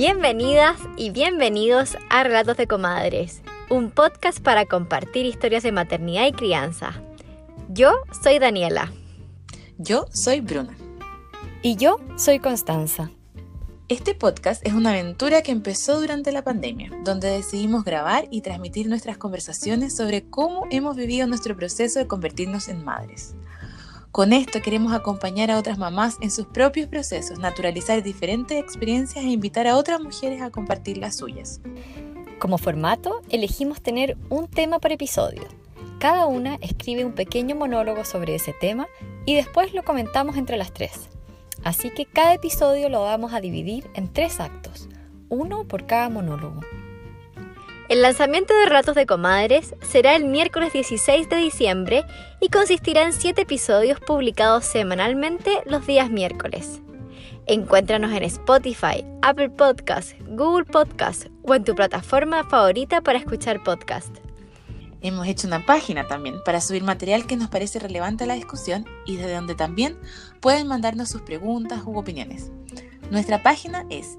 Bienvenidas y bienvenidos a Relatos de Comadres, un podcast para compartir historias de maternidad y crianza. Yo soy Daniela. Yo soy Bruna. Y yo soy Constanza. Este podcast es una aventura que empezó durante la pandemia, donde decidimos grabar y transmitir nuestras conversaciones sobre cómo hemos vivido nuestro proceso de convertirnos en madres. Con esto queremos acompañar a otras mamás en sus propios procesos, naturalizar diferentes experiencias e invitar a otras mujeres a compartir las suyas. Como formato, elegimos tener un tema por episodio. Cada una escribe un pequeño monólogo sobre ese tema y después lo comentamos entre las tres. Así que cada episodio lo vamos a dividir en 3 actos, uno por cada monólogo. El lanzamiento de Relatos de Comadres será el miércoles 16 de diciembre y consistirá en 7 episodios publicados semanalmente los días miércoles. Encuéntranos en Spotify, Apple Podcasts, Google Podcasts o en tu plataforma favorita para escuchar podcast. Hemos hecho una página también para subir material que nos parece relevante a la discusión y desde donde también pueden mandarnos sus preguntas u opiniones. Nuestra página es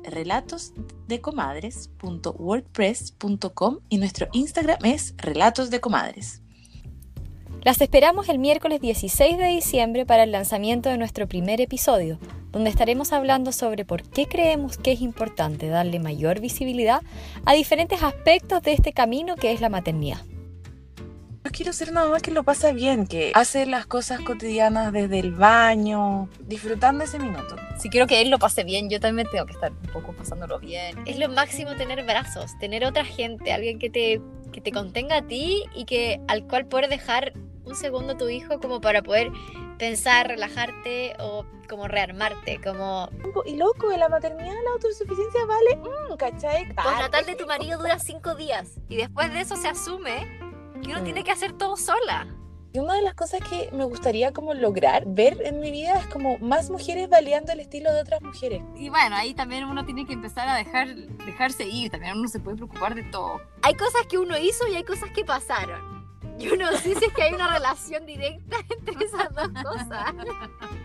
relatosdecomadres.wordpress.com y nuestro Instagram es relatosdecomadres. Las esperamos el miércoles 16 de diciembre para el lanzamiento de nuestro primer episodio, donde estaremos hablando sobre por qué creemos que es importante darle mayor visibilidad a diferentes aspectos de este camino que es la maternidad. Yo quiero ser una mamá que lo pasa bien, que hace las cosas cotidianas desde el baño, disfrutando ese minuto. Si quiero que él lo pase bien, yo también tengo que estar un poco pasándolo bien. Es lo máximo tener brazos, tener otra gente, alguien que te contenga a ti y al cual poder dejar un segundo a tu hijo como para poder pensar, relajarte o como rearmarte, como... Y loco, de la maternidad la autosuficiencia vale, ¿cachai? Postnatal de tu marido dura 5 días y después de eso se asume que uno tiene que hacer todo sola. Y una de las cosas que me gustaría como lograr ver en mi vida es como más mujeres validando el estilo de otras mujeres. Y bueno, ahí también uno tiene que empezar a dejarse ir, también uno se puede preocupar de todo. Hay cosas que uno hizo y hay cosas que pasaron. Yo no sé si es que hay una relación directa entre esas dos cosas.